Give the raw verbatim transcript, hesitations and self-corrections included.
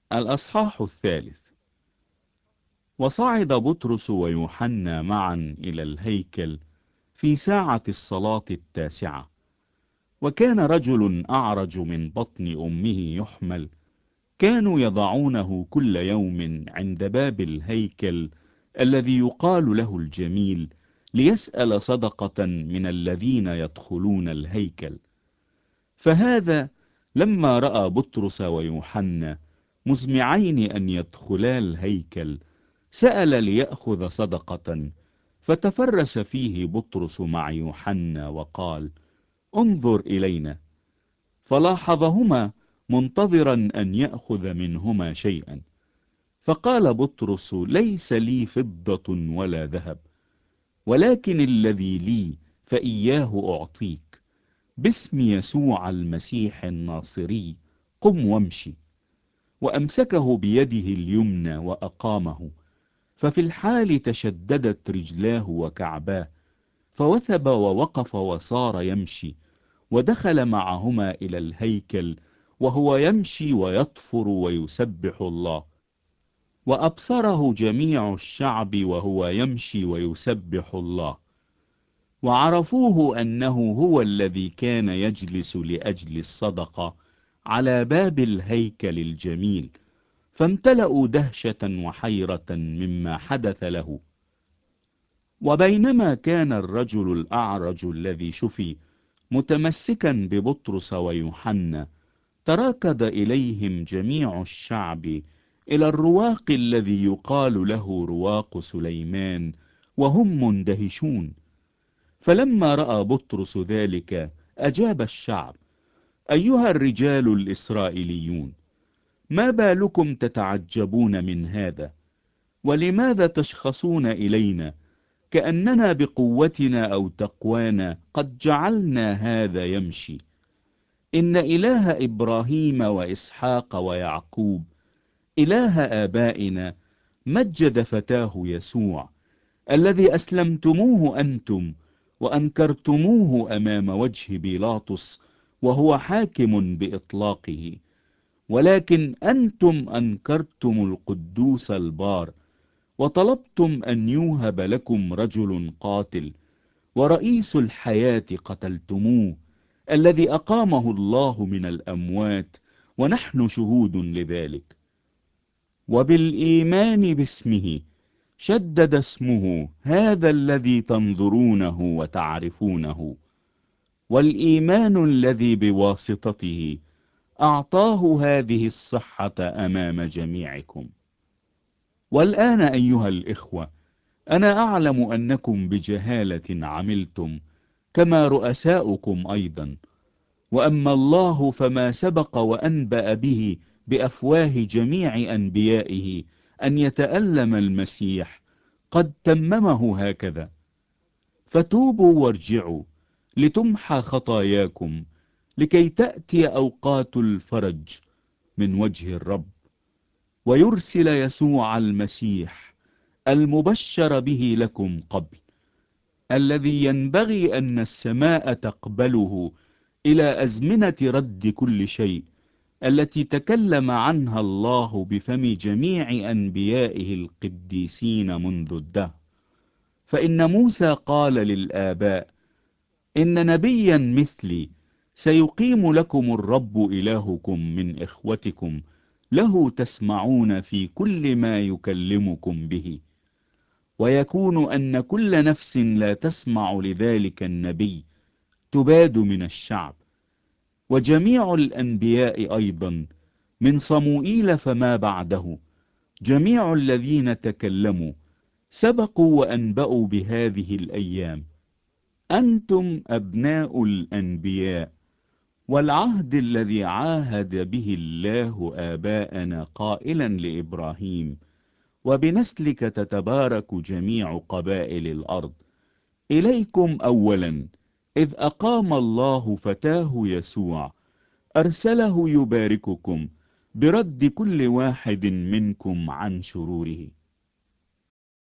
الأصحاح الثالث. وصعد بطرس ويوحنا معا إلى الهيكل في ساعة الصلاة التاسعة، وكان رجل أعرج من بطن أمه يحمل، كانوا يضعونه كل يوم عند باب الهيكل الذي يقال له الجميل، ليسأل صدقة من الذين يدخلون الهيكل. فهذا لما رأى بطرس ويوحنا مزمعين أن يدخلا الهيكل سأل ليأخذ صدقة، فتفرس فيه بطرس مع يوحنا وقال: انظر إلينا. فلاحظهما منتظرا أن يأخذ منهما شيئا. فقال بطرس: ليس لي فضة ولا ذهب، ولكن الذي لي فإياه أعطيك. باسم يسوع المسيح الناصري قم وامشي. وأمسكه بيده اليمنى وأقامه. ففي الحال تشددت رجلاه وكعباه، فوثب ووقف وصار يمشي، ودخل معهما إلى الهيكل وهو يمشي ويطفر ويسبح الله. وأبصره جميع الشعب وهو يمشي ويسبح الله، وعرفوه أنه هو الذي كان يجلس لأجل الصدقة على باب الهيكل الجميل، فامتلأوا دهشة وحيرة مما حدث له. وبينما كان الرجل الأعرج الذي شفي متمسكا ببطرس ويوحنا، تراكض إليهم جميع الشعب إلى الرواق الذي يقال له رواق سليمان، وهم مندهشون. فلما رأى بطرس ذلك أجاب الشعب: أيها الرجال الإسرائيليون، ما بالكم تتعجبون من هذا؟ ولماذا تشخصون إلينا كأننا بقوتنا أو تقوانا قد جعلنا هذا يمشي؟ إن إله إبراهيم وإسحاق ويعقوب، إله آبائنا، مجد فتاه يسوع، الذي أسلمتموه أنتم وأنكرتموه أمام وجه بيلاطس وهو حاكم بإطلاقه. ولكن أنتم أنكرتم القدوس البار، وطلبتم أن يوهب لكم رجل قاتل، ورئيس الحياة قتلتموه، الذي أقامه الله من الأموات، ونحن شهود لذلك. وبالإيمان باسمه شدد اسمه هذا الذي تنظرونه وتعرفونه، والإيمان الذي بواسطته أعطاه هذه الصحة أمام جميعكم. والآن أيها الإخوة، أنا أعلم أنكم بجهالة عملتم كما رؤساؤكم أيضا، وأما الله فما سبق وأنبأ به بأفواه جميع أنبيائه أن يتألم المسيح قد تممه هكذا. فتوبوا وارجعوا لتمحى خطاياكم، لكي تأتي أوقات الفرج من وجه الرب، ويرسل يسوع المسيح المبشر به لكم قبل، الذي ينبغي أن السماء تقبله إلى أزمنة رد كل شيء، التي تكلم عنها الله بفم جميع أنبيائه القديسين منذ الدهر. فإن موسى قال للآباء: إن نبيا مثلي سيقيم لكم الرب إلهكم من إخوتكم، له تسمعون في كل ما يكلمكم به. ويكون أن كل نفس لا تسمع لذلك النبي تباد من الشعب. وجميع الأنبياء أيضا من صموئيل فما بعده، جميع الذين تكلموا سبقوا وأنبأوا بهذه الأيام. أنتم أبناء الأنبياء، والعهد الذي عاهد به الله آباءنا قائلا لإبراهيم: وبنسلك تتبارك جميع قبائل الأرض. إليكم أولا إذ أقام الله فتاه يسوع، أرسله يبارككم برد كل واحد منكم عن شروره.